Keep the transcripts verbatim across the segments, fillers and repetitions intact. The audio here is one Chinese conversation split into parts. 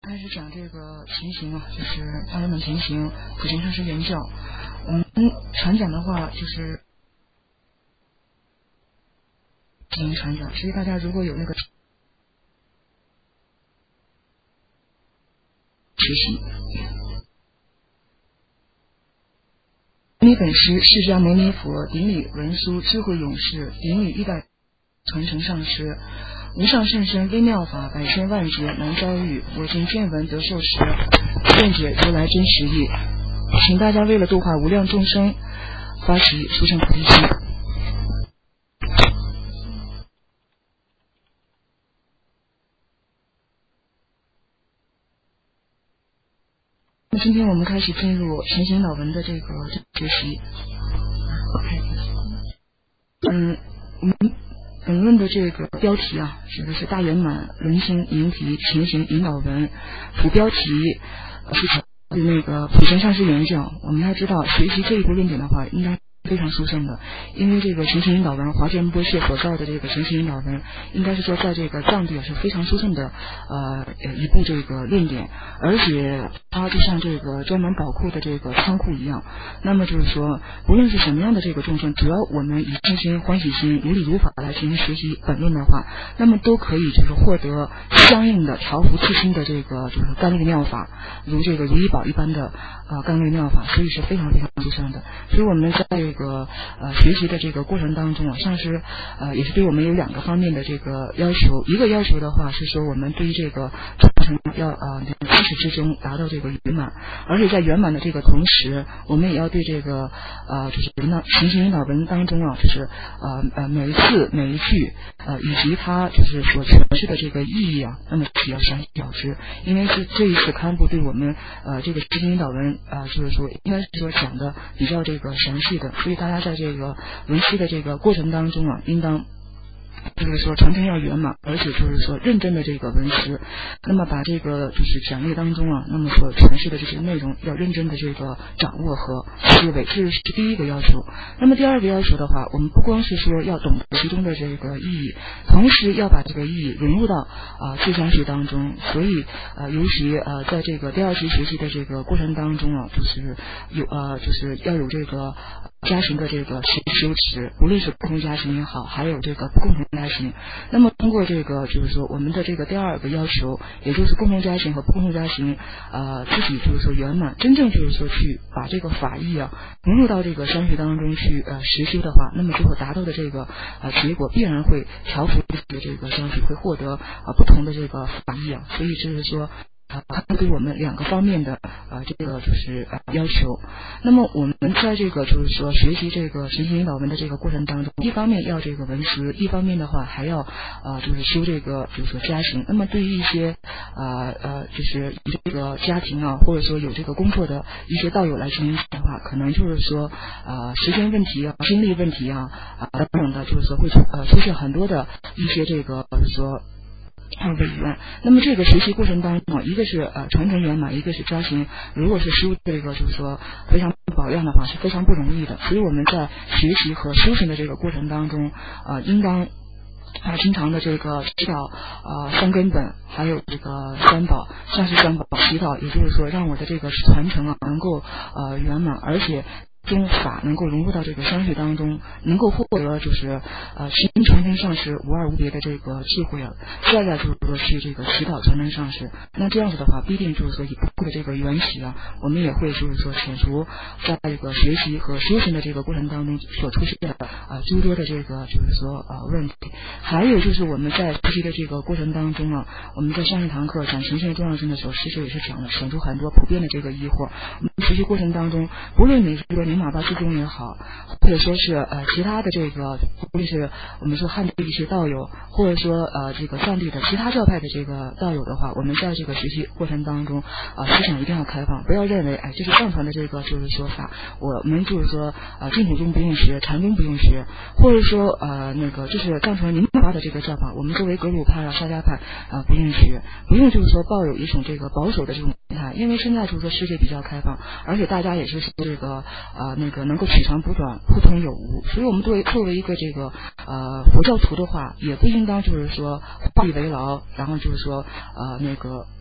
开始讲这个前行啊，就是大圆满前行，普贤上师圆教。我们传讲的话就是进行传讲，所以大家如果有那个学习。顶礼本师释迦牟尼佛，顶礼文殊智慧勇士，顶礼一代传承上师。无上甚深微妙法，百千万劫难遭遇。我今见闻得受持，愿解如来真实义。请大家为了度化无量众生，发起殊胜菩提心。今天我们开始进入前行导文的这个学习。嗯，我们本论的这个标题啊，指的是大圆满轮行引体前行引导文，副标题是那个普贤上师圆教。我们要知道，学习这一部论点的话，应该非常殊胜的，因为这个前行引导文，华严波切所造的这个前行引导文，应该是说在这个藏地是非常殊胜的呃一部这个论点，而且它就像这个专门宝库的这个仓库一样。那么就是说，不论是什么样的这个众生，只要我们以信心、欢喜心、如理如法来进行学习本论的话，那么都可以就是获得相应的调伏自心的这个就是甘露妙法，如这个如意宝一般的呃甘露妙法，所以是非常非常殊胜的。所以我们在这个呃学习的这个过程当中啊，上师呃也是对我们有两个方面的这个要求。一个要求的话是说，我们对于这个传承要呃自始至终达到这个圆满，而且在圆满的这个同时，我们也要对这个呃就是引导行行引导文当中啊，就是呃呃每一次每一句呃以及它就是所诠释的这个意义啊，那么也要详细了知。因为是这一次刊布对我们呃这个行行引导文呃就是说应该是说讲的比较这个详细的，所以大家在这个文期的这个过程当中啊，应当就是说传承要圆满，而且就是说认真的这个文思，那么把这个就是讲义当中啊，那么所诠释的这些内容要认真的这个掌握和思维，这是第一个要求。那么第二个要求的话，我们不光是说要懂得其中的这个意义，同时要把这个意义融入到啊自相续当中。所以呃尤其呃在这个第二期学习的这个过程当中啊，就是有呃就是要有这个家行的这个修持，无论是共同家行也好，还有这个不共同家行。那么通过这个就是说我们的这个第二个要求，也就是共同家行和不共同家行呃自己就是说圆满，真正就是说去把这个法义啊融入到这个山学当中去呃实修的话，那么最后达到的这个呃结果必然会调伏自己的这个相续，会获得呃不同的这个法义啊。所以就是说啊，它对我们两个方面的呃这个就是呃要求。那么我们在这个就是说学习这个行行引导文的这个过程当中，一方面要这个文思，一方面的话还要呃就是修这个就是说家行。那么对于一些呃呃就是这个家庭啊，或者说有这个工作的一些道友来进行的话，可能就是说呃时间问题啊、精力问题啊啊、呃、等等的，就是说会出呃出现很多的一些这个就是说还有委员。那么这个学习过程当中，一个是呃传承圆满，一个是家行。如果是修这个就是说非常保养的话，是非常不容易的。所以我们在学习和修行的这个过程当中，呃，应当啊，经常的这个知道呃三根本，还有这个三宝，像是三宝祈祷，也就是说让我的这个传承啊能够呃圆满，而且中法能够融入到这个相续当中，能够获得就是呃心传承上师无二无别的这个智慧啊。再来就是说去这个祈祷传承上师，那这样子的话，必定就是说以不的这个缘起啊，我们也会就是说遣除在这个学习和修行的这个过程当中所出现的啊、呃、诸多的这个就是说呃问题。还有就是我们在学习的这个过程当中啊，我们在上一堂课讲行性的重要性的时候，其实也是讲了显出很多普遍的这个疑惑。我们学习过程当中，不论你是说宁玛巴之中也好，或者说是呃其他的这个，无论是我们说汉地的一些道友，或者说呃这个藏地的其他教派的这个道友的话，我们在这个学习过程当中啊、呃、思想一定要开放，不要认为哎这是藏传的这个就是说法，我们就是说呃净土宗不用学，禅宗不用学，或者说呃那个就是藏传宁玛巴的这个教法，我们作为格鲁派啊沙迦派啊、呃、不用学，不用就是说抱有一种这个保守的这种心态，因为现在就是说世界比较开放，而且大家也是这个呃那个能够取长补短，互通有无，所以我们作为作为一个这个呃佛教徒的话，也不应当就是说画地为牢，然后就是说呃那个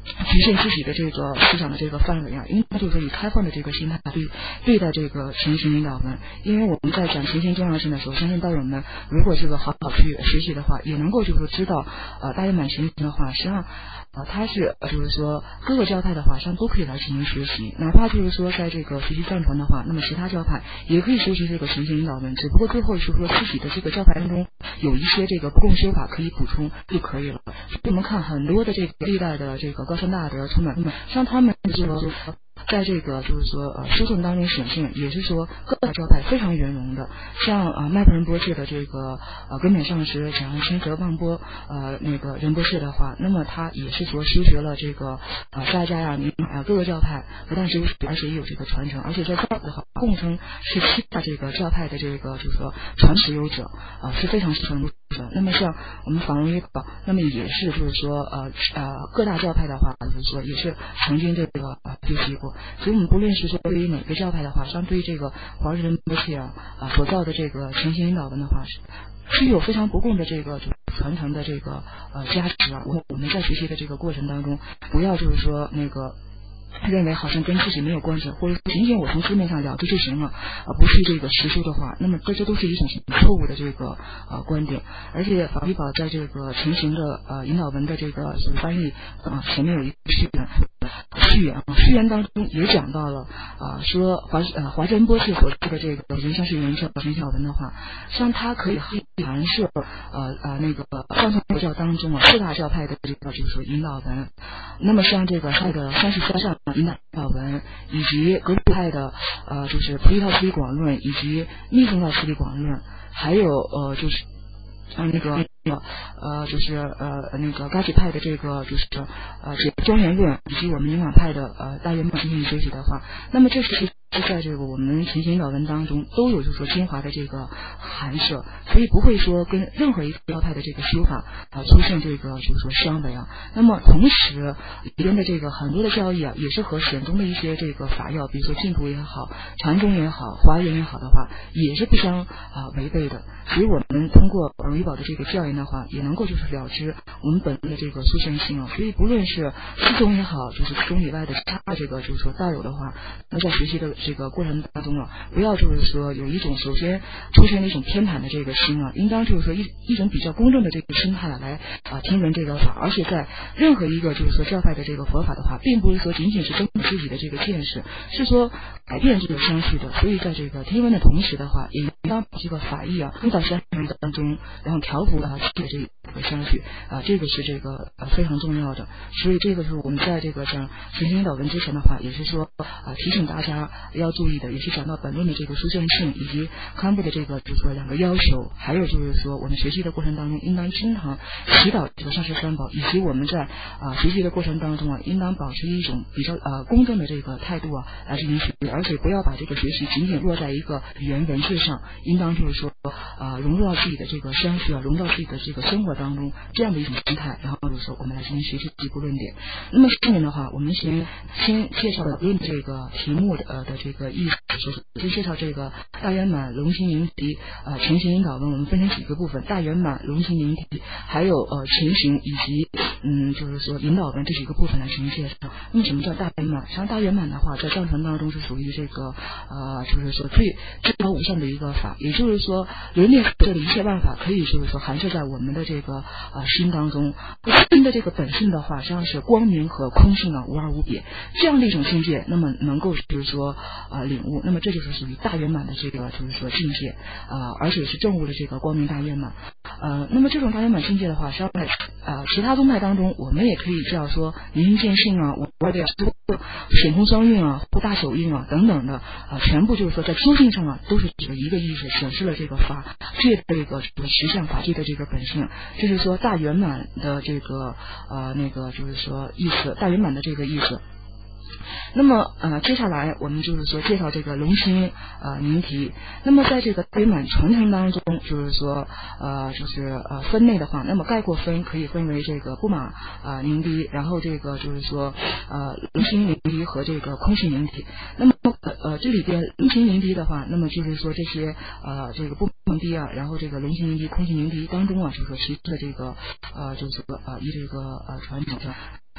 局限自己的这个思想的这个范围啊，应该就是说以开放的这个心态对对待这个情形引导文。因为我们在讲情形重要性的时候，相信道友们如果这个好好去学习的话，也能够就是说知道呃大圆满情形的话，实际上呃它是呃就是说各个教派的话，实际上都可以来进行学习，哪怕就是说在这个学习藏传的话，那么其他教派也可以学习这个情形引导文，只不过最后是说自己的这个教派当中有一些这个不共修法可以补充就可以了。所以我们看很多的这个历代的这个高僧大德他们，像他们这个在这个就是说呃书证当中显现，也是说各大教派非常圆融的，像啊麦克仁波切的这个呃根本上师讲清泽旺波呃那个仁波切的话，那么他也是说修学了这个呃萨迦呀、尼玛呀各个教派，不但修学，而且也有这个传承，而且在藏的话共称是七大这个教派的这个就是说传持有者啊、呃、是非常程度的。那么像我们法荣一宝，那么也是就是说呃呃各大教派的话，就是说也是曾经这个呃学习过。所以我们不论是说对于哪个教派的话，相对于这个华人仁波切啊啊所造的这个情形引导文的话，是是有非常不共的这个传承的这个呃价值啊。我我们在学习的这个过程当中，不要就是说那个认为好像跟自己没有关系，或者仅仅我从字面上了解就行了，呃，不去这个实修的话，那么这这都是一种错误的这个呃观点。而且法律宝在这个情形的呃引导文的这个这个翻译啊、呃、前面有一个序言，序言啊序言当中也讲到了啊、呃、说华呃华真波切所说的这个人像是原教引导文的话，像它可以涵摄呃呃那个藏传佛教当中啊四大教派的这个就是说引导文。那么像这个它的三十三上引导文，以及格鲁派的呃就是菩提道次第广论，以及密宗道次第广论，还有呃就是像那个呃就是呃那个噶举派的这个就是呃解庄严论，以及我们宁玛派的呃大圆满进行学习的话，那么这是是在这个我们情形引导文当中都有就是说精华的这个含摄，所以不会说跟任何一个教派的这个修法啊、呃、出现这个就是说相违啊。那么同时里边的这个很多的教义啊，也是和显宗的一些这个法要，比如说净土也好、禅宗也好、华严也好的话，也是不相啊、呃、违背的。所以我们通过荣一宝的这个教研的话，也能够就是了知我们本的这个殊胜性啊。所以不论是四宗也好，就是四宗以外的其他这个就是说道友的话，那在学习的这个过程当中啊，不要就是说有一种首先出现了一种偏袒的这个心啊，应当就是说一一种比较公正的这个心态来啊听闻这个法，而且在任何一个就是说教派的这个佛法的话，并不是说仅仅是增自己的这个见识，是说改变这个相续的。所以在这个听闻的同时的话，也应当把这个法义啊用到相续当中，然后调伏啊这个相续啊，这个是这个呃非常重要的。所以这个是我们在这个讲情形引导文之前的话，也是说啊提醒大家要注意的，也是讲到本论的这个殊胜性以及堪布的这个就是说两个要求，还有就是说我们学习的过程当中应当经常祈祷这个上师三宝，以及我们在啊学习的过程当中啊，应当保持一种比较呃公正的这个态度啊来进行学习，而且不要把这个学习仅仅落在一个语言文字上，应当就是说啊融入到自己的这个相续啊，融入到自己的这个生活当中这样的一种心态，然后就是说我们来进行学习这部论点。那么下面的话，我们先先介绍论这个题目的呃的这个意思，就是先介绍这个大圆满龙心灵题呃情形引导文，我们分成几个部分，大圆满龙心灵题还有呃情形以及嗯就是说引导文这几个部分来进行介绍。那么什么叫大圆满？像大圆满的话，在藏传当中是属于这个呃就是说最最高无上的一个法，也就是说人类这的一切万法可以就是说含摄在我们的这个呃心当中，心的这个本性的话，实际上是光明和空性啊无二无别，这样的一种境界，那么能够就是说呃领悟，那么这就是属于大圆满的这个就是说境界呃而且是证悟的这个光明大圆满呃那么这种大圆满境界的话，实际上在呃其他宗派当中，我们也可以叫说明心见性啊，我的显空双运啊，护大手印啊等等的啊，全部就是说在究竟上啊都是指一个意思，显示了这个法界的这个实相法界的这个本性，就是说大圆满的这个呃那个就是说意思，大圆满的这个意思。那么呃接下来我们就是说介绍这个龙心呃凝题。那么在这个大圆满传承当中，就是说呃就是呃分类的话，那么概括分可以分为这个布玛啊凝题，然后这个就是说呃龙心凝题和这个空性凝题。那么呃这里边龙心凝题的话，那么就是说这些呃这个布玛凝题啊，然后这个龙心凝题、空性凝题当中啊，就是说其实的这个呃就是说呃以这个呃传承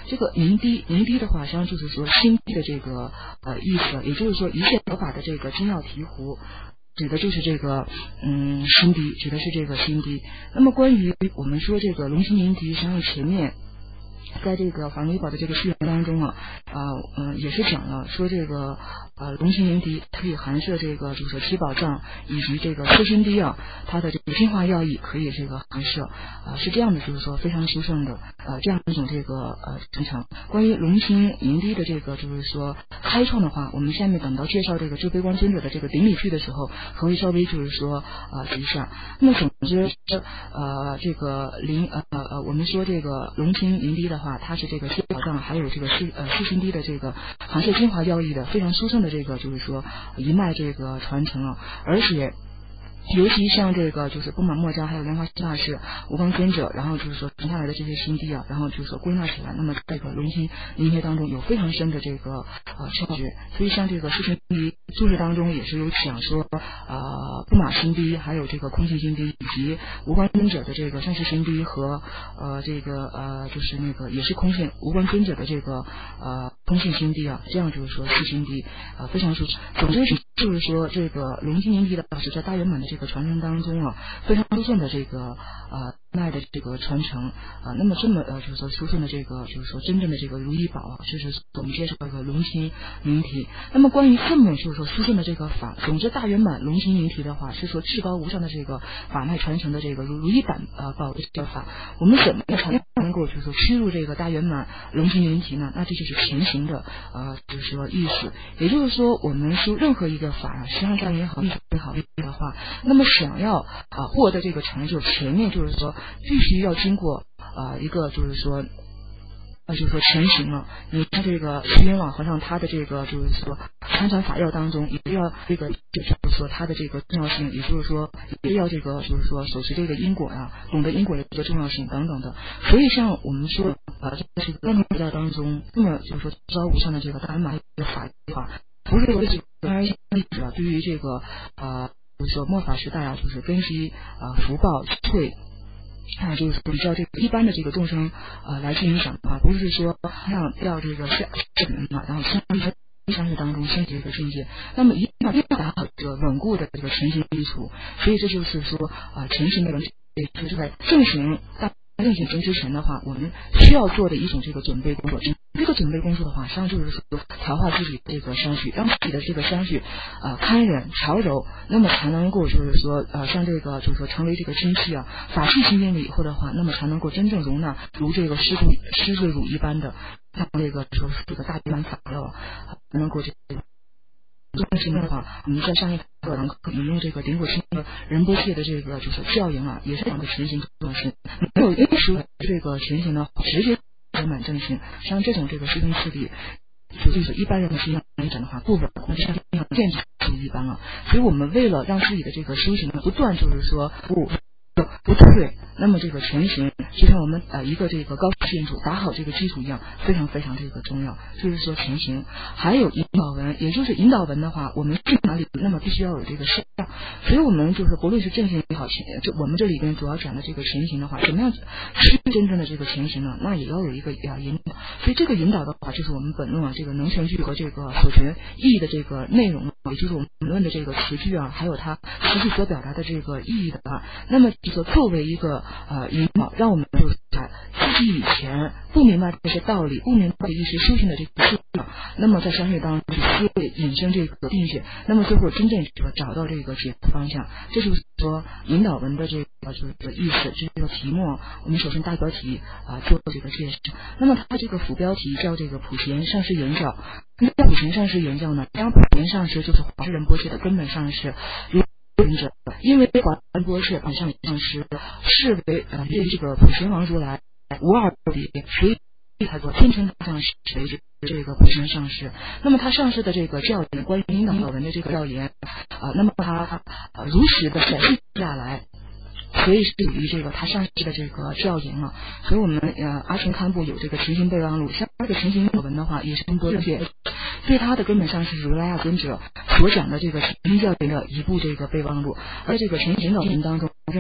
这个明滴，明滴的话，实际上就是说心滴的这个呃意思，也就是说一切佛法的这个精要醍醐。指的就是这个，嗯，心滴，指的是这个心滴。那么关于我们说这个龙心明滴，实际上前面在这个法轮医保的这个序言当中啊，啊、呃，嗯、呃，也是讲了说这个呃龙心明滴可以含摄这个就是说七宝藏以及这个四心滴啊，它的这个精华要义可以这个含摄啊、呃，是这样的，就是说非常殊胜的呃这样一种这个呃传承。关于龙心明滴的这个就是说开创的话，我们下面等到介绍这个智悲观尊者的这个顶礼句的时候，可以稍微就是说啊提一下。那么总之呃这个灵呃呃我们说这个龙心明滴的话，它是这个七宝藏还有这个四呃四心滴的这个含摄精华要义的非常殊胜的这个就是说一脉这个传承啊，而且尤其像这个就是钵满墨家还有莲花大师无光尊者，然后就是说传下来的这些心地啊，然后就是说归纳起来，那么这个龙心明滴当中有非常深的这个呃窍诀，所以像这个四心滴注释当中也是有讲说呃钵满心滴还有这个空性心滴以及无光尊者的这个善事心滴和呃这个呃就是那个也是空性无光尊者的这个呃空性心滴啊，这样就是说四心滴呃非常殊胜。总之就是说这个龙心明滴的是在大圆满的这个传承当中啊，非常殊胜的这个呃脉的这个传承啊、呃，那么这么呃就是说殊胜的这个就是说真正的这个如意宝啊，就是我们介绍这个龙心明体。那么关于这么就是说殊胜的这个法，总之大圆满龙心明体的话，是说至高无上的这个法脉传承的这个如如意宝呃宝的这个法，我们怎么才能够就是说驱入这个大圆满龙心明体呢？那这就是前行的呃就是说意思，也就是说我们说任何一个法啊，实际上上也好，艺术也好的话，那么想要啊、呃、获得这个成就，前面就是说必须要经过啊、呃、一个就是说呃就是说前行了。你看这个虚云老和尚他的这个就是说参禅法要当中，也要这个就是说他的这个重要性，也就是说也要这个就是说守持这个因果呀、啊，懂得因果的这个重要性等等的。所以像我们说呃这个楞严教当中，那么就是说至高无上的这个大圆满的法的话，不是说这个当然啊对于这个呃就是说末法时代啊，就是根基啊、呃、福报退。啊，就是比较这个一般的这个众生呃来进行讲的话，不是说让要这个下人嘛，然后相相对当中升级这个境界，那么一定要打好这个稳固的这个前行基础，所以这就是说啊、呃、前行的就是在正行大正行之前的话，我们需要做的一种这个准备工作。这个准备工作的话，实际上就是说调化自己这个相续，让自己的这个相续呃堪忍调柔，那么才能够就是说呃像这个就是说成为这个精气啊法器清净了以后的话，那么才能够真正容纳如这个施度施罪乳一般的像这个说这个大圆满法药，能够这个。重视的话，我们在上一课堂引用这个顶果清的仁波切的这个就是教言啊，也是两个前行重视，没有因说这个前行呢直接圆满正行，像这种这个师兄师弟，就是一般人的修行来讲的话，不稳，那就像见识不一般了。所以我们为了让自己的这个修行呢不断就是说不不退，那么这个前行就像我们呃一个这个高建筑打好这个基础一样，非常非常这个重要。就是说前行，还有引导文，也就是引导文的话，我们去哪里，那么必须要有这个向。所以我们就是不论是正行也好，前就我们这里边主要讲的这个前行的话，怎么样是真正的这个前行呢？那也要有一个啊引导。所以这个引导的话，就是我们本论啊这个能全句和这个所全意义的这个内容，也就是我们本论的这个词句啊，还有它实际所表达的这个意义的啊，那么这个作为一个呃引导，让我们就是在自己以前不明白这些道理，不明白一些修行的这个事，那么在相续当中去思维引申这个境界，那么最后真正这个找到这个解决方向，这就是说引导文的这个就是这个意思，这个题目我们首先大标题啊、呃、做这个介绍，那么它这个副标题叫这个普贤上师言教，那普贤上师言教呢，当然普贤上师就是华人波切的根本上师。者，因为华人波切本上上师视为呃对这个普贤王如来无二比，所以他说天成上师为这个普贤上师。那么他上师的这个教言，关于引导文的这个教言啊、呃，那么他呃如实的显示下来。所以是属于这个他上师的这个教言了，所以我们呃阿全堪布有这个勤行备忘录，像这个勤行文的话也是跟波切对他的根本上是如来亚尊者所讲的这个勤行教言的一部这个备忘录，而这个勤行导文当中跟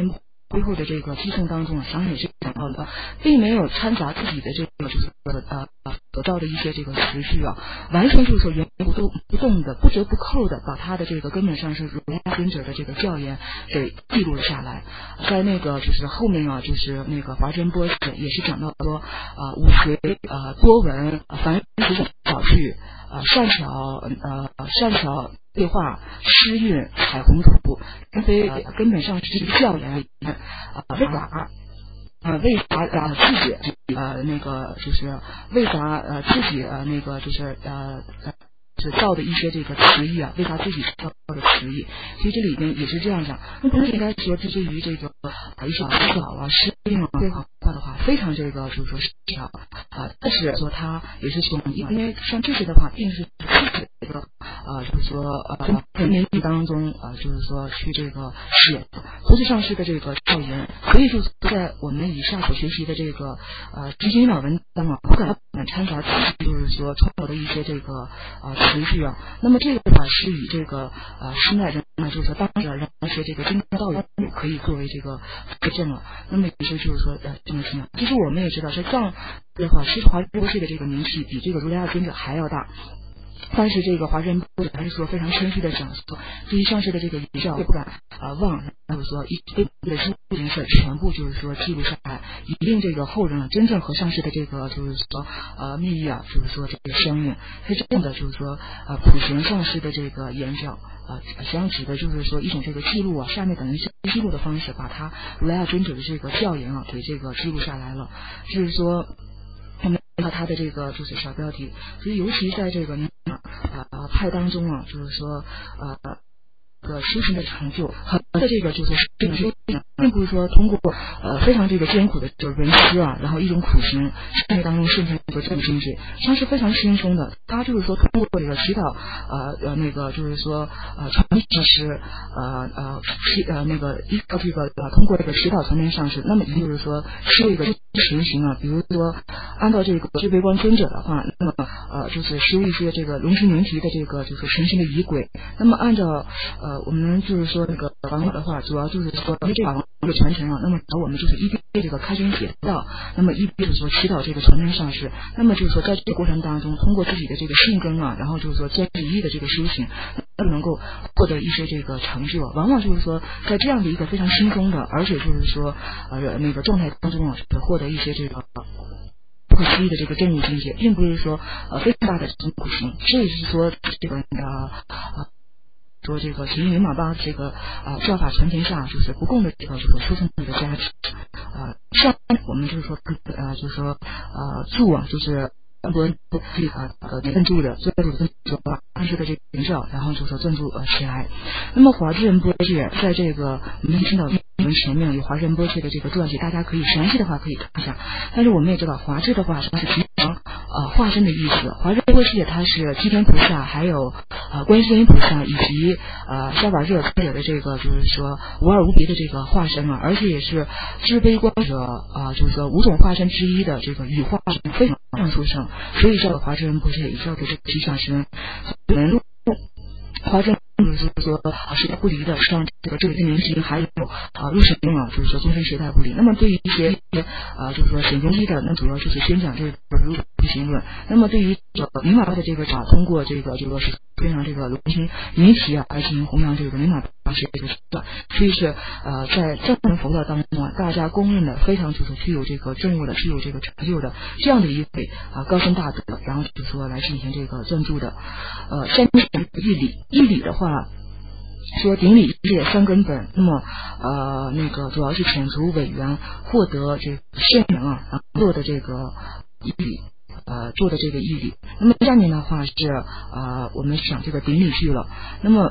最后的这个寄送当中，详细也是讲到的，并没有掺杂自己的这个就是呃得到的一些这个词句啊，完全就是说原不动不动的、不折不扣的把他的这个根本上是儒家尊者的这个教言给记录了下来。在那个就是后面啊，就是那个华真波也是讲到说啊，武学呃多闻，凡十种小句。呃，善巧呃善巧对话诗韵彩虹图，并非、呃、根本上是这个教言里面啊，为啥呃为啥呃自己呃那个就是为啥呃自己呃那个就是呃呃是造的一些这个词义啊，为啥自己造的词义？其实这里面也是这样讲，那不是应该说这对于这个一些词藻啊、诗韵啊、对话的话，非常这个就是说少啊，但是说它也是从因为像这些的话，并是自己这个呃就是说呃在内地当中呃就是说去这个写国际上市的这个教言，所以就是在我们以下所学习的这个呃执行导文当中，不可能掺杂就是说创造的一些这个呃词句啊。那么这个的话是以这个呃施耐人呢，就是说当时让那些这个经道言可以作为这个为证了。那么也是就是说呃这么情况。其实我们也知道，在藏的话，其实华波系的这个名气比这个如来二尊者还要大。但是这个华人波还是说非常谦虚的讲说，对于上师的这个遗教也不敢啊、呃、忘，就是说一堆的心形式全部就是说记录下来，以令这个后人啊真正和上师的这个就是说呃密意啊，就是说这个相应，是这样的，就是说呃普贤上师的这个言教啊，实际上指的就是说一种这个记录啊，下面等于是记录的方式，把他如来二尊者的这个教言啊给这个记录下来了，就是说。我们看到他的这个就是小标题，所以尤其在这个呃派当中啊，就是说呃个修行的成就，很多的这个就是这个修行，并不是说通过呃非常这个艰苦的这个文思啊，然后一种苦行，生活当中瞬间这个正境界，它是非常轻松的。他就是说通过这个祈祷呃呃那个就是说呃传递上师呃呃祈呃那个依靠这个呃通过这个祈祷传递上师，那么也就是说修一个实行啊，比如说按照这个智悲光尊者的话，那么呃就是修一些这个龙神灵体的这个就是神行的仪轨，那么按照呃我们就是说那个法王的话，主要就是说这法王的传承啊，那么我们就是一边这个开经解道，那么一边就是说祈祷这个传承上师，那么就是说在这个过程当中，通过自己的这个性根啊，然后就是说坚持一的这个修行，能够获得一些这个成就，往往就是说在这样的一个非常轻松的，而且就是说呃那个状态当中啊，获得一些这个不可思议的这个正悟境界，并不是说呃非常大的这种苦行，这也是说这个呃说这个行云马巴这个呃教法传天下，就是不共的这个这个出生的加持，呃上我们就是说呃就是说呃助啊就是很多人都可以啊呃赞助的赞助的说当时的这个名教，然后就说赞助呃起来。那么华智仁波切在这个我们听到我们前面有华智仁波切的这个传记，大家可以详细的话可以看一下。但是我们也知道华智的话它是平常呃化身的意思，华智仁波切它是济天菩萨还有呃观世音菩萨以及呃夏瓦热尊者的这个就是说无二无别的这个化身啊，而且也是智悲光者啊、呃、就是说五种化身之一的这个羽化身，非常非常殊胜，所以叫做华智仁波切，也叫做这个地下身。我们华智就是说啊，时代不离的，像这个这个年轻还有啊入神啊，就是说终身时代不离。那么对于一些啊，就是说显中医的，那主要就是先讲这个入行论。那么对于这个明码的这个啊，通过这个这个是非常这个龙心云奇啊，来进行弘扬这个明码大师这个手段。所以是呃，在藏传佛教当中啊，大家公认的非常就是具有这个正悟的、具有这个成就的这样的一位啊高深大德，然后就是说来进行这个赞助的。呃，下面义理，义理的话。说顶礼一列三根本，那么呃那个主要是遣除委员获得这个圣人啊，然后做的这个义理，呃做的这个义理。那么下面的话是呃我们讲这个顶礼句了。那么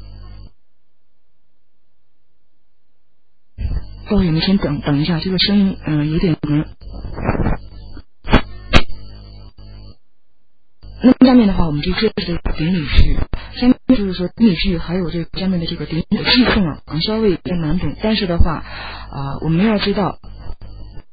各位你们先等等一下，这个声音嗯、呃、有点嗯。那么下面的话，我们就接着这个顶礼句。下面就是说顶礼句，还有这个下面的这个顶礼的寄送啊，可能稍微有点难懂，但是的话啊、呃，我们要知道，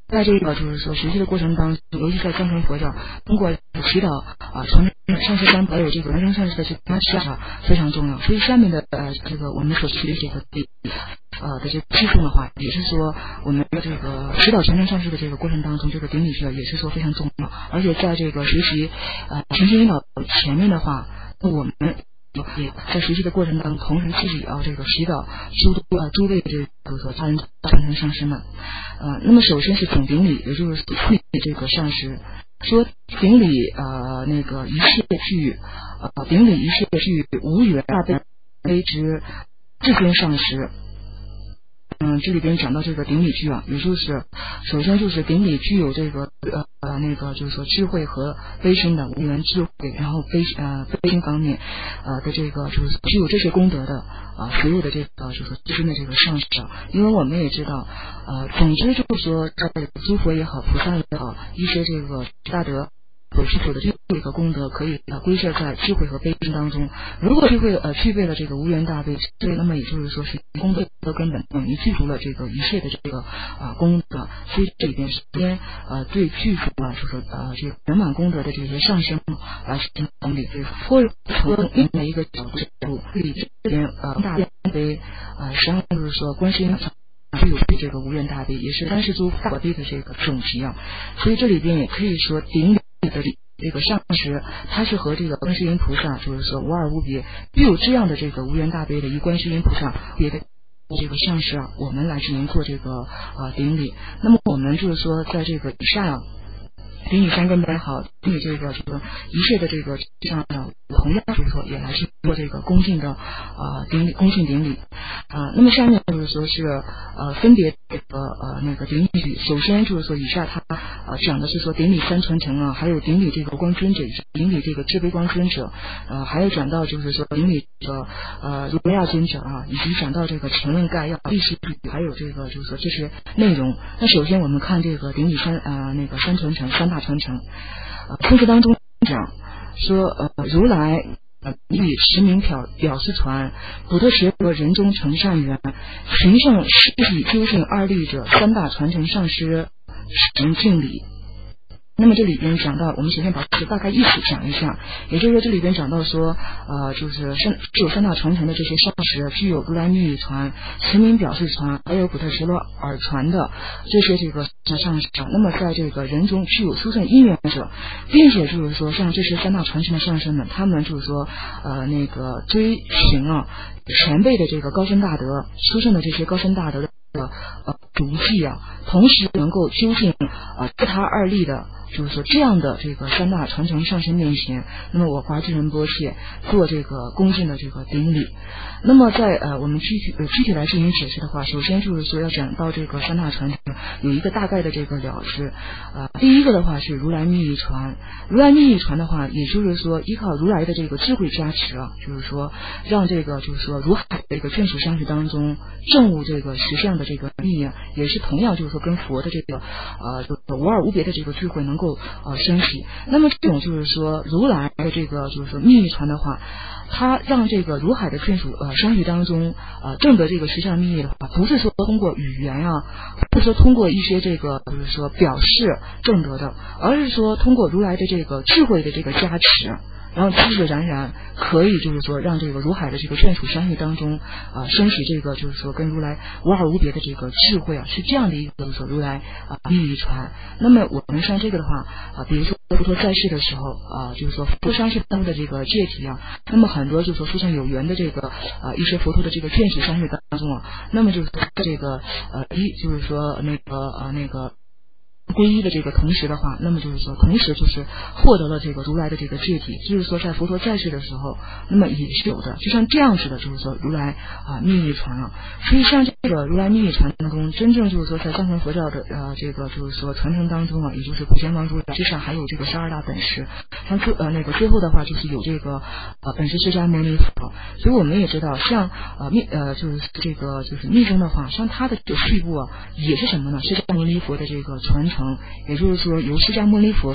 在这个就是说学习的过程当中，尤其在藏传佛教，通过祈祷啊、传承上师三还有这个传承上师的这个方式啊非常重要。所以下面的呃这个我们所学的这个呃的这个技术的话，也是说我们的这个祈祷传承上师的这个过程当中，这个顶礼句也是说非常重要。而且在这个学习呃情形引导前面的话，我们也在学习的过程当中，同时自己要这个祈祷诸多呃诸位这个就是说他人传承上师们。呃，那么首先是总顶礼，也就是说这个上师说顶礼呃那个一切具呃顶礼一切具无缘大悲悲之至尊上师。嗯，这里边讲到这个顶礼具啊，也就是首先就是顶礼具有这个呃呃那个就是说智慧和悲心的无缘智慧，然后悲呃悲心方面呃的这个就是具有这些功德的啊、呃、所有的这个就是说至尊的这个上师啊，因为我们也知道呃总之就是说在诸佛也好，菩萨也好，一些这个大德所具有的这个功德可以呃归摄在智慧和悲心当中。如果具备呃具备了这个无缘大悲，那么也就是说是功德的根本，等于具足了这个一切的这个啊、呃、功德。所以这里边首先呃对具足了就是呃这个圆满功德的这些上升来进行顶礼，或者从另外一个角度对这边呃大悲呃实际上就是说观世音具有这个无缘大悲，也是三世诸大悲的这个总集啊。所以这里边也可以说顶礼的这个上师，他是和这个观世音菩萨就是说无二无别，具有这样的这个无缘大悲的一观世音菩萨别的这个上师啊，我们来进行做这个呃顶礼。那么我们就是说在这个以下啊顶礼三根本好，顶礼这个这个一切的这个上呢，同样就是说也来去做这个恭敬的呃顶礼恭敬顶礼啊、呃。那么下面就是说是呃分别这个呃那个顶礼，首先就是说以下他呃讲的是说顶礼三传承啊，还有顶礼这个光尊者，顶礼这个智悲光尊者，呃还有讲到就是说顶礼这个呃如来尊者啊，以及讲到这个前论概要、历史还有这个就是说这些内容。那首先我们看这个顶礼三呃那个三传承三大传承，呃，通识当中讲说，呃，如来呃以实名表表示传，普特持和人中成善缘，群圣世体究竟二力者，三大传承上师行敬礼。那么这里边讲到，我们首先把这大概意思讲一下，也就是说这里边讲到说，呃，就是三具有三大传承的这些上师，具有如来密语传、实名表示传，还有普特持罗耳传的这些这个上师。那么在这个人中具有殊胜因缘者，并且就是说像这些三大传承的上师们，他们就是说呃那个追寻啊前辈的这个高深大德、殊胜的这些高深大德的呃足迹啊，同时能够究竟呃自他二力的。就是说这样的这个三大传承上师面前，那么我华智仁波切做这个恭敬的这个顶礼。那么在呃我们具体呃具体来进行解释的话，首先就是说要讲到这个三大传承有一个大概的这个了知。呃第一个的话是如来密语传，如来密语传的话，也就是说依靠如来的这个智慧加持啊，就是说让这个就是说如海这个眷属相续当中证悟这个实相的这个密啊，也是同样就是说跟佛的这个呃就无二无别的这个智慧能够呃升起。那么这种就是说如来的这个就是说密语传的话，它让这个如海的眷属呃相续当中呃证得这个实相密意的话，不是说通过语言啊，或者说通过一些这个就是说表示证得的，而是说通过如来的这个智慧的这个加持，然后自自然然可以就是说让这个如海的这个眷属相续当中啊、呃、升起这个就是说跟如来无二无别的这个智慧啊，是这样的一个就是说如来啊密语传。那么我们像这个的话啊、呃，比如说佛陀在世的时候啊、呃，就是说佛相续当中的这个戒体啊，那么很多就是说非常有缘的这个啊、呃、一些佛陀的这个眷属相续当中啊，那么就是这个呃一就是说那个呃那个。皈依的这个同时的话，那么就是说同时就是获得了这个如来的这个戒体，就是说在佛陀在世的时候，那么也是有的，就像这样子的，就是说如来啊密语传啊。所以像这个如来密语传当中，真正就是说在藏传佛教的呃这个就是说传承当中啊，也就是普贤王如来之上还有这个十二大本师，像最呃那个最后的话就是有这个呃本师释迦牟尼佛。所以我们也知道，像呃密呃就是这个就是密宗的话，像它的这个序部啊，也是什么呢？释迦牟尼佛的这个传承。也就是说由释迦牟尼佛所宣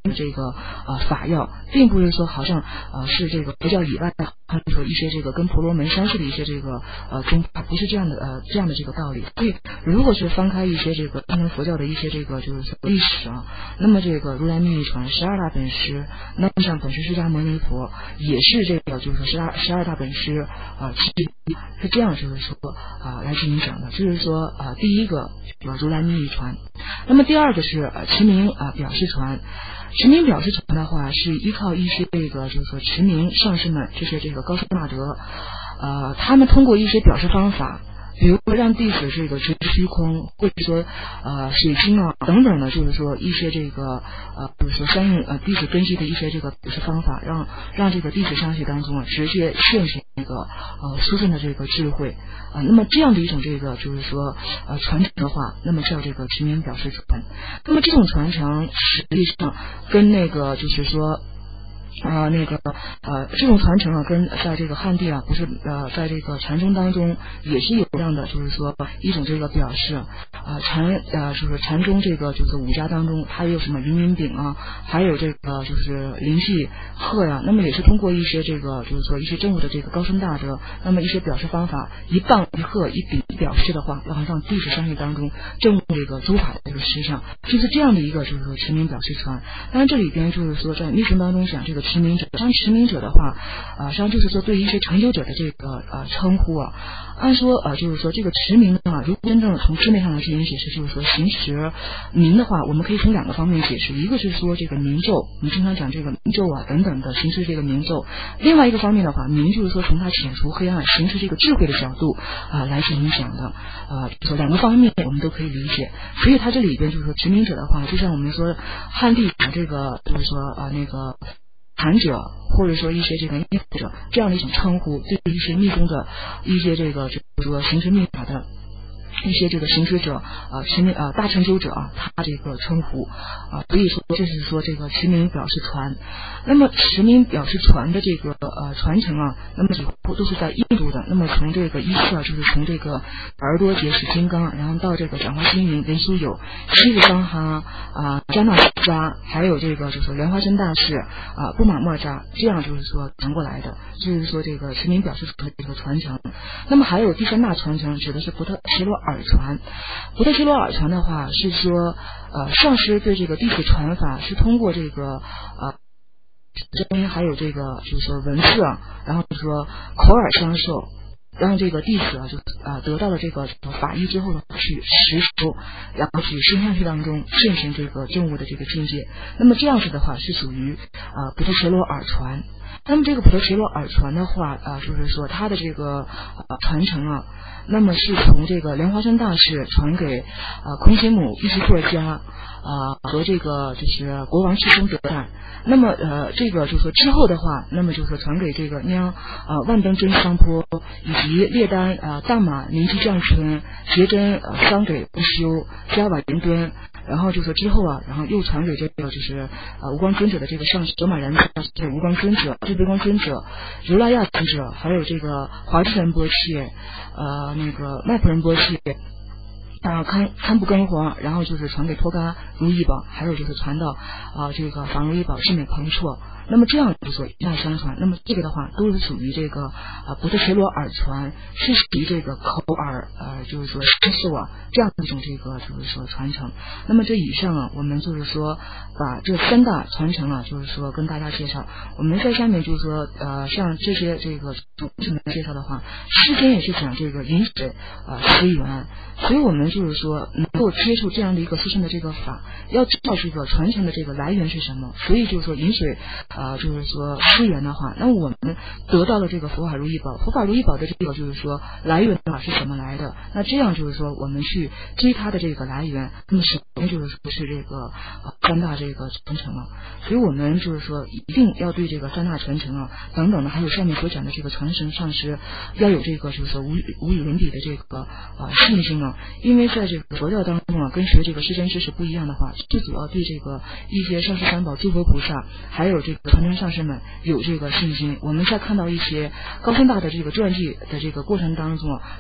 这个呃法药，并不是说好像呃是这个佛教以外的，或者说一些这个跟婆罗门相似的一些这个呃宗法，不是这样的呃这样的这个道理。所以如果是翻开一些这个藏传佛教的一些这个就是说历史啊，那么这个如来密语传十二大本师，那么像本师释迦牟尼佛也是这个就是说十二十二大本师啊，是这样就是说啊、呃、来进行讲的。就是说啊、呃、第一个如来密语传，那么第二个是呃持名啊、呃、表示传。持名表示传的话，是依靠一些这个就是说持名上师们这些这个高僧大德，呃，他们通过一些表示方法，比如说让弟子这个持虚空，或者说呃水晶啊等等的，就是说一些这个呃，比如说相应呃弟子根据的一些这个表示方法，让让这个弟子上学当中啊直接现现这个呃殊胜的这个智慧啊、呃。那么这样的一种这个就是说呃传承的话，那么叫这个持名表示传。那么这种传承实际上跟那个就是说。啊、呃，那个呃，这种传承啊，跟在这个汉地啊，不是呃，在这个禅宗当中也是有这样的，就是说一种这个表示啊、呃，禅呃，就是禅宗这个就是五家当中，它也有什么云云顶啊，还有这个就是灵济鹤呀，那么也是通过一些这个就是说一些正悟的这个高僧大德，那么一些表示方法，一棒一鹤一顶表示的话，然后让弟子相续当中正悟这个诸法的这个实相，就是这样的一个就是说持名表示传。当然这里边就是说在密宗当中讲这个持名者，当持名者的话，啊、呃，实际上就是说对于一些成就者的这个呃称呼啊，按说呃就是说这个持名的话，如果真正从字面上来进行解释，就是说行持名的话，我们可以从两个方面解释，一个是说这个明咒，我们经常讲这个明咒啊等等的行持这个明咒，另外一个方面的话，明就是说从它遣除黑暗、行持这个智慧的角度啊、呃、来进行讲的，呃，说两个方面我们都可以理解。所以它这里边就是说持名者的话，就像我们说汉地讲这个就是说呃那个。禅者或者说一些这个念佛者这样的一种称呼，对于一些密宗的一些这个就是说行持密法的一些这个行持者啊，持名啊大成就者啊，他这个称呼啊，所以说这是说这个持名表示传。那么持名表示传的这个呃传承啊，那么几乎都是在印度的。那么从这个依次啊，就是从这个耳朵结使金刚，然后到这个转化心灵文殊有、西日桑哈啊、迦那释迦，还有这个就是莲花生大士啊、布玛莫扎，这样就是说传过来的，就是说这个持名表示传的这个传承。那么还有第三大传承，指的是菩提伽罗耳传。菩提伽罗耳传的话，是说呃上师对这个弟子传法是通过这个呃声音还有这个就是说文字啊，然后就是说口耳相授，让这个弟子啊就啊、呃、得到了这个法医之后呢去实修，然后去身相续当中现行这个证悟的这个境界。那么这样子的话是属于啊、呃、菩提伽罗耳传。那么这个菩提伽罗耳传的话啊、呃，就是说它的这个呃传承啊，那么是从这个莲花生大士传给呃空行母一时作家啊、呃、和这个就是国王世宗德代。那么呃这个就是说之后的话，那么就是说传给这个央呃万灯真桑坡以及列丹呃大马灵基降春结真呃桑给不修加瓦云敦。然后就说之后啊，然后又传给这个就是呃无光尊者的这个上师卓玛然这无光尊者、智悲光尊者、如来亚尊者，还有这个华智仁波切、呃那个麦普仁波切。啊，堪堪布根黄，然后就是传给托嘎如意宝，还有就是传到啊、呃、这个法如意宝智美彭措。那么这样就是说一脉相传，那么这个的话都是属于这个啊菩提伽罗耳传，是属于这个口耳呃就是说身受啊这样一种这个就是说传承。那么这以上啊，我们就是说把这三大传承啊，就是说跟大家介绍。我们在下面就是说呃像这些这个怎么介绍的话，世间也是讲这个饮水啊思源，所以我们就是说能够接触这样的一个殊胜的这个法，要知道这个传承的这个来源是什么。所以就是说饮水啊、呃，就是说思源的话，那我们得到了这个佛法如意宝，佛法如意宝的这个就是说来源的话是怎么来的？那这样就是说我们去追它的这个来源，那么首先就是说是这个呃三大这个传承啊。所以我们就是说一定要对这个三大传承啊等等的，还有下面所讲的这个传承上师，要有这个就是说无无与伦比的这个啊、呃、信心啊。因为在这个佛教当中啊，跟学这个世间知识不一样的话，最主要对这个一些上师三宝、诸佛菩萨，还有这个传承上师们有这个信心。我们在看到一些高僧大的这个传记的这个过程当中啊，自己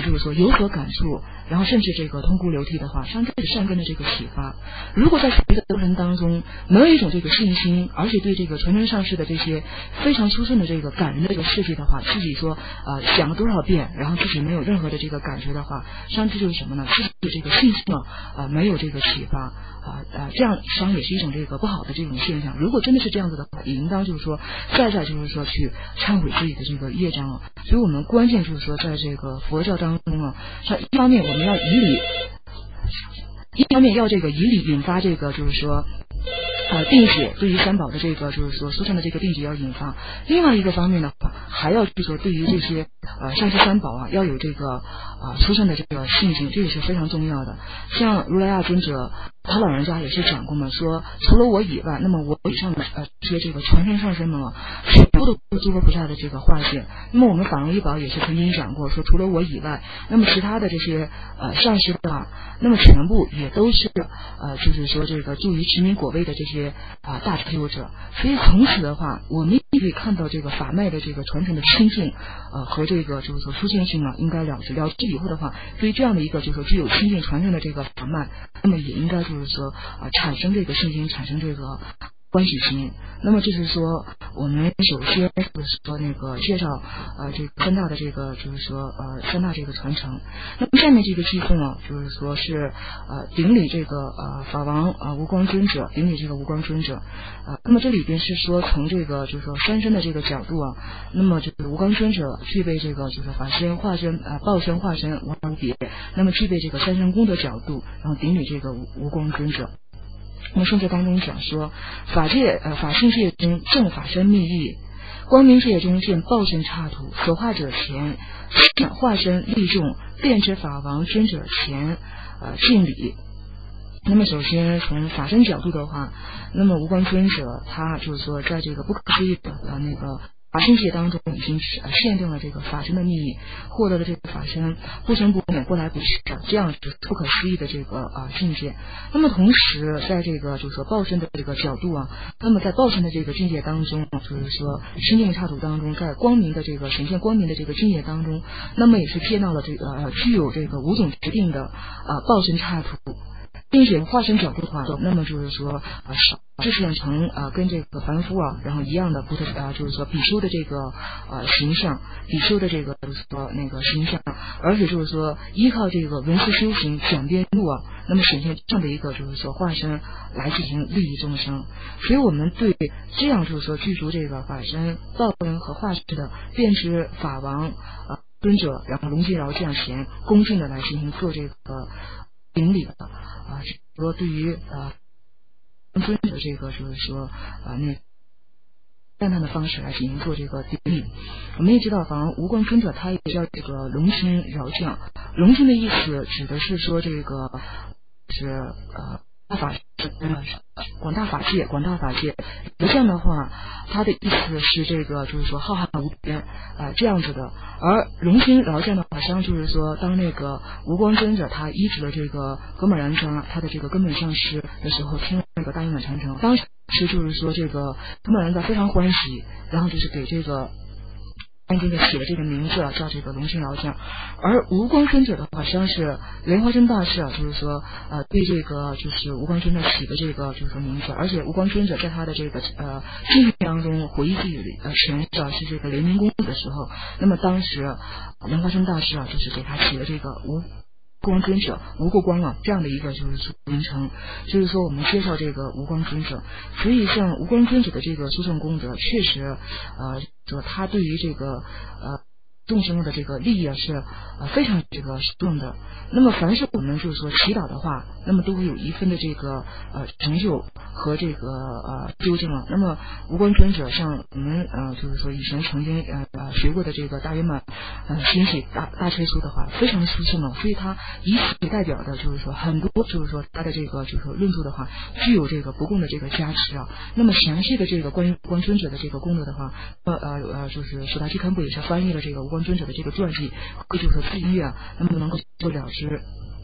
就是说有所感触，然后甚至这个痛哭流涕的话，像这个善根的这个启发。如果在学的过程当中没有一种这个信心，而且对这个传承上师的这些非常殊胜的这个感人的这个事迹的话，自己说呃想了多少遍，然后自己没有任何的这个感觉的话，实际上这就是什么呢？自己的这个信心啊呃没有这个启发啊呃这样实际上也是一种这个不好的这种现象。如果真的是这样子的话，也应当就是说再再就是说去忏悔自己的这个业障啊。所以我们关键就是说在这个佛教当中啊，像一方面我们要以理，一方面要这个以理引发这个就是说呃定解，对于三宝的这个就是说殊胜的这个定解要引发。另外一个方面的话，还要就是说对于这些呃上师三宝啊，要有这个啊殊胜的这个信心，这也是非常重要的。像如来亚尊者他老人家也是讲过嘛，说除了我以外，那么我以上的呃这些这个传承上身们啊，全部都是诸佛菩萨的这个化现。那么我们法融一宝也是曾经讲过，说除了我以外，那么其他的这些呃上师的话，那么全部也都是呃就是说这个助于持名果位的这些啊、呃、大成就者。所以从此的话，我们也可以看到这个法脉的这个传承的亲近呃和这个就是说殊胜性啊，应该了知了知以后的话，对于这样的一个就是说具有亲近传承的这个法脉，那么也应该就是说啊、呃、产生这个信心，产生这个欢喜心。那么就是说我们首先就是说那个介绍呃这个三大的这个就是说呃三大这个传承。那么下面这个记诵啊，就是说是呃顶礼这个呃法王啊、呃、无光尊者，顶礼这个无光尊者呃那么这里边是说从这个就是说三身的这个角度啊，那么这个无光尊者具备这个就是法身化身呃报身化身无无别，那么具备这个三身功德角度，然后顶礼这个无无光尊者。那么圣哲当中讲说，法界呃法性界中正法身密意，光明界中见报身刹土，所化者前化身利众，遍知法王尊者前呃敬礼。那么首先从法身角度的话，那么无光尊者他就是说在这个不可思议的呃那个法身界当中已经呃限定了这个法身的秘密，获得了这个法身不生不灭不来不去的这样子不可思议的这个啊、呃、境界。那么同时在这个就是说报身的这个角度啊，那么在报身的这个境界当中，就是说清净刹土当中，在光明的这个显现光明的这个境界当中，那么也是接纳了这个呃具有这个五种决定的啊、呃、报身刹土。并且化身角度的话，那么就是说啊，是现成啊跟这个凡夫啊，然后一样的不是啊，就是说比丘的这个呃形象，比丘的这个就是说那个形象，而且就是说依靠这个文思修行讲辩路啊，那么显现这样的一个就是说化身来进行利益众生。所以我们对这样就是说具足这个法身报身和化身的遍知法王啊尊者，然后龙基饶将前恭敬的来进行做这个顶礼的啊，说对于啊尊者这个就是说啊那赞叹的方式来进行做这个顶礼。我们也知道法王无光尊者他也叫这个龙心饶将，龙心的意思指的是说这个是呃大法广大法界广大法界饶将的话，它的意思是这个就是说浩瀚无边啊、呃、这样子的。而龙心饶将的话，实际上就是说当那个无光尊者他依止了这个格玛兰扎他的这个根本上师的时候，听了那个大圆满传承，当时就是说这个格玛兰扎非常欢喜，然后就是给这个按这个写的这个名字啊，叫这个龙心饶将。而无光尊者的话，实际上是莲花生大师啊，就是说呃对这个就是无光尊者起的这个就是说名字，而且无光尊者在他的这个呃经历当中回忆自己呃前世啊是这个莲明公主的时候，那么当时莲花生大师啊就是给他起了这个无光尊者无过光啊这样的一个就是名称，就是说我们介绍这个无光尊者。所以像无光尊者的这个殊胜功德，确实呃说他对于这个呃众生的这个利益啊是呃非常这个实用的。那么凡是我们就是说祈祷的话，那么都会有一分的这个呃成就和这个呃纠正了。那么无光尊者像我们呃就是说以前曾经呃呃学过的这个大圆满呃心喜大大吹书的话，非常殊胜了。所以他以此代表的就是说很多就是说他的这个就是说论述的话，具有这个不共的这个加持啊。那么详细的这个关于无光尊者的这个功德的话，呃呃呃就是索达基堪布也是翻译了这个无光尊者的这个传记，和就是说自音乐啊，那么能够就了之。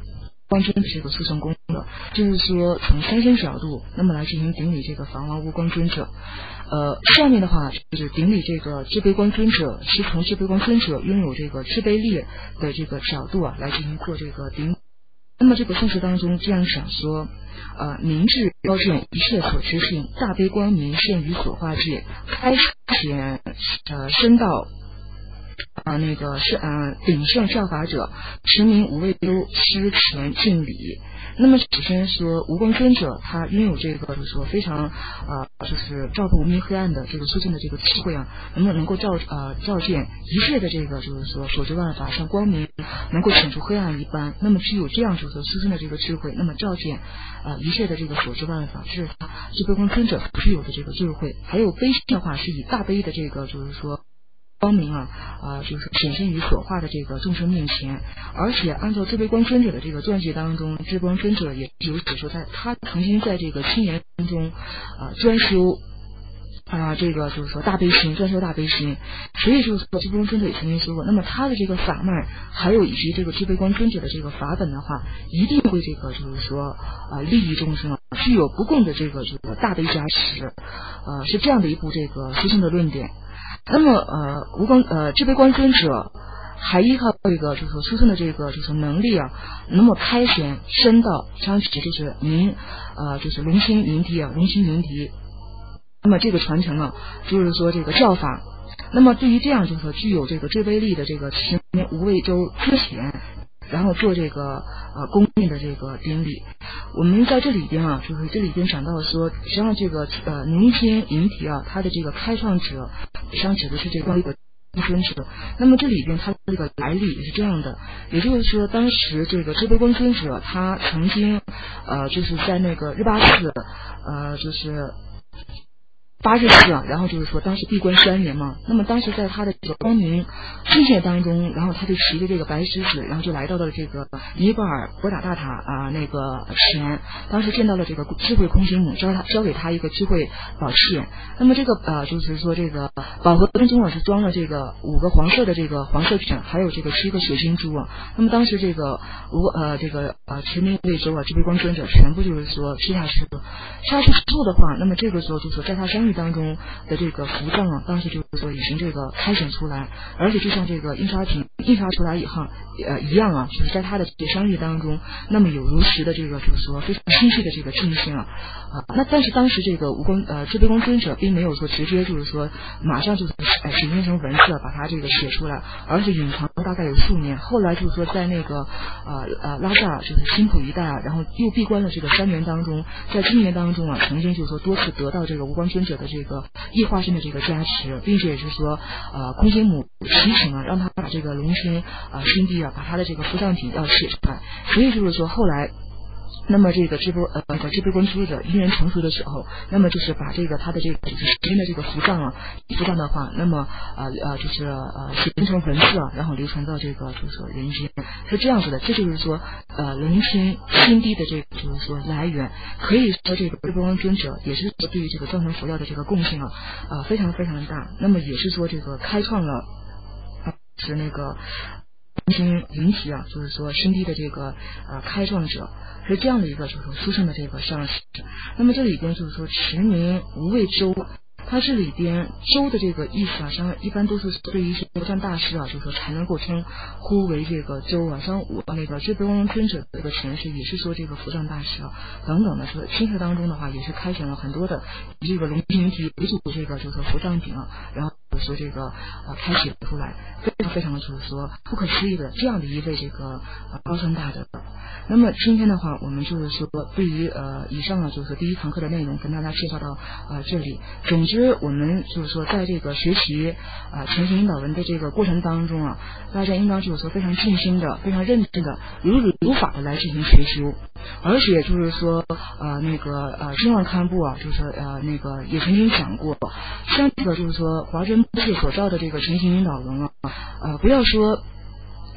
光尊者这个诉讼功的，就是说从三身角度，那么来进行顶礼这个法王无光尊者。呃，下面的话就是顶礼这个智悲光尊者，是从智悲光尊者拥有这个智悲力的这个角度啊，来进行做这个顶礼。那么这个颂词当中这样讲说，呃，明智高见一切所知性，大悲光明现于所化界，开显呃深道啊、呃，那个是呃鼎盛教法者，持名无畏忧师前敬礼。那么首先说无光尊者，他拥有这个就是说非常呃就是照破无明黑暗的这个殊胜的这个智慧啊，能够能够照呃照见一切的这个就是说所知万法，像光明能够显出黑暗一般。那么具有这样就是说殊胜的这个智慧，那么照见呃一切的这个所知万法，是智悲光尊者具有的这个智慧。还有悲心的话，是以大悲的这个就是说光明啊，呃，就是显现于所化的这个众生面前，而且按照智悲光尊者的这个传记当中，智悲光尊者也有写说，在他曾经在这个七年当中，啊、呃，专修啊、呃，这个就是说大悲心，专修大悲心。所以就是说，智悲光尊者也曾经说过，那么他的这个法脉，还有以及这个智悲光尊者的这个法本的话，一定会这个就是说啊、呃，利益众生，具有不共的这个这个大悲加持，呃，是这样的一部这个殊胜的论点。那么呃无光呃智悲光尊者还依靠这个就是说殊胜的这个就是能力啊，那么开显深道，相指就是明呃就是龙心云迪啊，龙心云迪。那么这个传承啊，就是说这个教法。那么对于这样就是说具有这个智悲力的这个持名无畏州之前，然后做这个呃公益的这个典礼。我们在这里边啊，就是这里边讲到说，实际上这个呃明心云提啊，它的这个开创者，实际上指的是这个一个尊者。那么这里边它的这个来历也是这样的，也就是说，当时这个智悲光尊者他曾经呃就是在那个日巴寺呃就是八日寺啊，然后就是说当时闭关三年嘛，那么当时在他的这个光明境界当中，然后他就骑着这个白狮子，然后就来到了这个尼泊尔博达大塔啊、呃、那个前，当时见到了这个智慧空行母，教他教给他一个智慧宝器。那么这个呃就是说这个宝盒当中啊是装了这个五个黄色的这个黄色卷，还有这个七个水晶珠啊。那么当时这个无呃这个呃持名为州啊智慧光尊者全部就是说吃下去了，吃下去之后的话，那么这个时候就是说在他相遇当中的这个符藏啊，当时就是说已经这个开显出来，而且就像这个印刷品印刷出来以后呃一样啊，就是在他的这个相遇当中，那么有如实的这个就是说非常清晰的这个镜性啊啊、呃。那但是当时这个无光呃智悲光尊者并没有说直接就是说马上就是呃显现成文字把它这个写出来，而是隐藏大概有数年。后来就是说在那个呃呃拉萨就是新浦一带啊，然后又闭关了这个三年当中，在今年当中啊，曾经就是说多次得到这个无光尊者的这个异化身的这个加持，并且也是说呃空行母祈请啊，让他把这个龙心啊、呃、心地啊，把他的这个符藏品要写出来。所以就是说后来。那么这个智波呃这智悲光尊者因缘成熟的时候，那么就是把这个他的这个就是新的这个符藏啊，符藏的话，那么呃呃就是呃写成文字啊，然后流传到这个就是说人间，是这样子的。这就是说呃龙心心地的这个就是说来源，可以说这个智悲光尊者也是说对于这个藏传佛教的这个贡献啊啊、呃、非常非常的大。那么也是说这个开创了呃是那个龙心云提啊，就是说心地的这个呃开创者。是这样的一个就是说殊胜的这个上师。那么这里边就是说持名无畏州，它这里边州的这个意思啊，像一般都是对于一些佛教大师啊，就是说才能够称呼为这个州啊。像我那个智悲光尊者的这个前世也是说这个佛教大师啊等等的，说清世当中的话也是开显了很多的以这个龙心云提为主这个就是说佛藏品啊，然后说这个呃开启出来，非常非常的就是说不可思议的这样的一位这个呃高僧大德。那么今天的话，我们就是说对于呃以上呢，就是第一堂课的内容跟大家介绍到呃这里。总之，我们就是说在这个学习啊前行引导文的这个过程当中啊，大家应当就是说非常尽心的、非常认真的、如理如法的来进行学修。而且就是说呃那个呃经望堪布啊，就是呃那个也曾经讲过，像这个就是说华真不界所造的这个前行引导文啊，呃不要说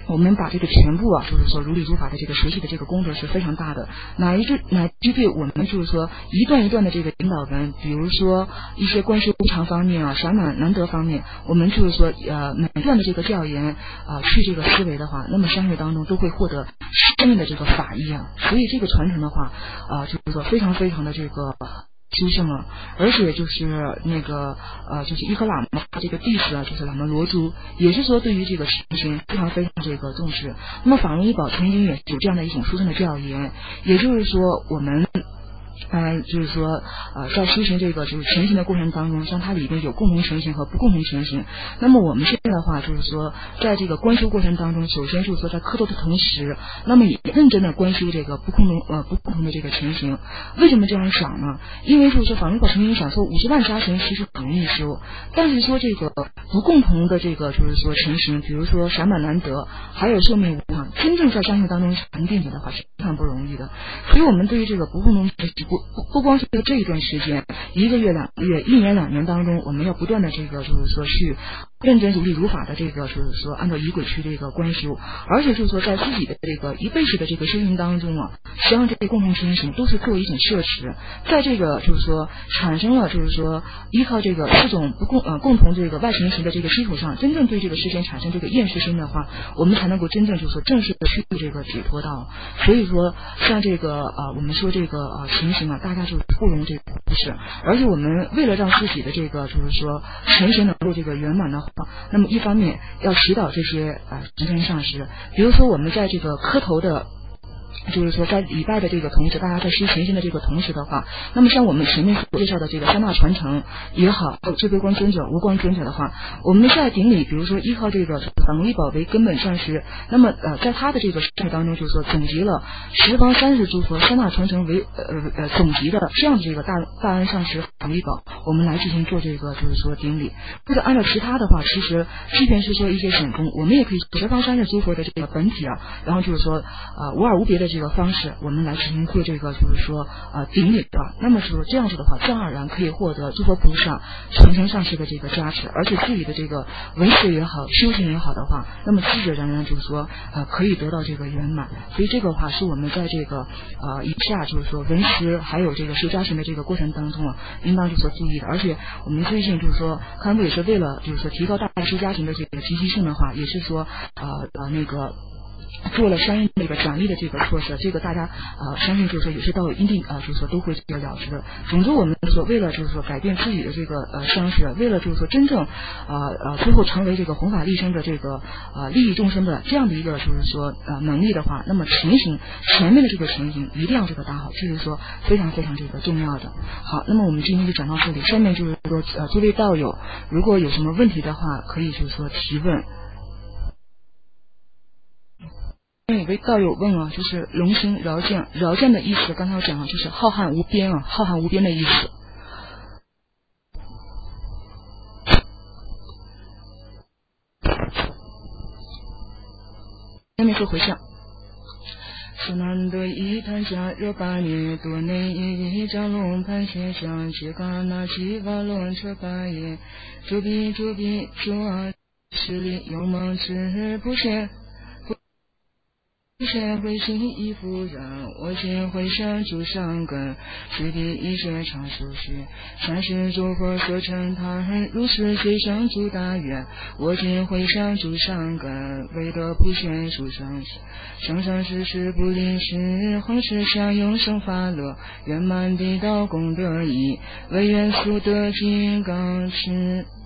我们把这个全部啊，就是说如理如法的这个学习的这个工作是非常大的，哪一支哪具备我们就是说一段一段的这个引导文，比如说一些关系无常方面啊、善满难得方面，我们就是说呃每段的这个调研啊、呃、去这个思维的话，那么相续当中都会获得相应的这个法益啊，所以这个传承的话啊、呃、就是说非常非常的这个修圣了，而且就是那个呃，就是伊克喇嘛这个弟子啊，就是喇嘛罗珠，也是说对于这个成型非常非常这个重视。那么法轮医保曾经也有这样的一种书生的调研，也就是说我们。呃，就是说，呃，在修行这个就是前行的过程当中，像它里边有共同前行和不共同前行。那么我们现在的话，就是说，在这个观修过程当中，首先就是说在磕头的同时，那么也认真的观修这个不共同呃不共同的这个前行。为什么这样想呢？因为就是说，法轮宝曾经想说五十万加行其实很容易修，但是说这个不共同的这个就是说前行，比如说闪满难得，还有寿命无常，真正在相信当中禅定者的话是非常不容易的。所以我们对于这个不共同前行。不不不光是这一段时间，一个月、两个月、一年、两年当中，我们要不断的这个就是说去认真如理如法的这个就是说按照仪轨去这个观修，而且就是说在自己的这个一辈子的这个修行当中啊，实际上这些共同前行都是作为一种摄持，在这个就是说产生了就是说依靠这个四种不共呃共同这个外行行的这个基础上，真正对这个世间产生这个厌世心的话，我们才能够真正就是说正式的去这个解脱道。所以说像这个呃我们说这个呃行行啊，大家就不容这个不是，而且我们为了让自己的这个就是说前行能够这个圆满的话，那么一方面要指导这些啊神仙上师，比如说我们在这个磕头的。就是说在礼拜的这个同时，大家在修前行的这个同时的话，那么像我们前面所介绍的这个三大传承也好，智慧观尊者、无光尊者的话，我们在顶礼，比如说依靠这个法轮医保为根本上师，那么呃在他的这个事当中，就是说总结了十方三世诸佛三大传承为呃呃总集的这样的这个大大安上师法轮医保，我们来进行做这个就是说顶礼。或者按照其他的话，其实即便是说一些显宗，我们也可以十方三世诸佛的这个本体啊，然后就是说呃无二无别的这个方式，我们来进行做这个就是说呃顶礼的。那么说这样子的话，自然而然可以获得诸佛菩萨传承上师的这个加持，而且自己的这个文学也好，修行也好的话，那么自然而然就是说呃可以得到这个圆满。所以这个话是我们在这个呃以下就是说文师还有这个修加行的这个过程当中啊，应当有所注意的。而且我们最近就是说，康复也是为了就是说提高大修加行的这个积极性的话，也是说呃呃那个。做了相应的一个奖励的这个措施，这个大家呃相信就是说也是到一定呃就是说都会这个了之的。总之我们说为了就是说改变自己的这个呃相识，为了就是说真正呃呃最后成为这个弘法利生的这个呃利益众生的这样的一个就是说呃能力的话，那么前行前面的这个前行一定要这个打好，这是说非常非常这个重要的。好，那么我们今天就讲到这里，下面就是说呃诸位道友如果有什么问题的话，可以就是说提问。有位道友问啊，就是龙行饶见，饶见的意思，刚才我讲了，就是浩瀚无边啊，浩瀚无边的意思。下面说回向。是难得一坛加热巴涅多内一张龙盘线上切嘎那七瓦龙车巴耶主比主比主啊实力有梦之不现先会心一复然，我先会上主上根，随地一些常熟悉，三世诸佛所成坛，如是随上主大愿，我今会上主上根，唯得不现殊上上上世世不离世，恒世相永生法乐，圆满地道功德意，唯愿速得金刚持。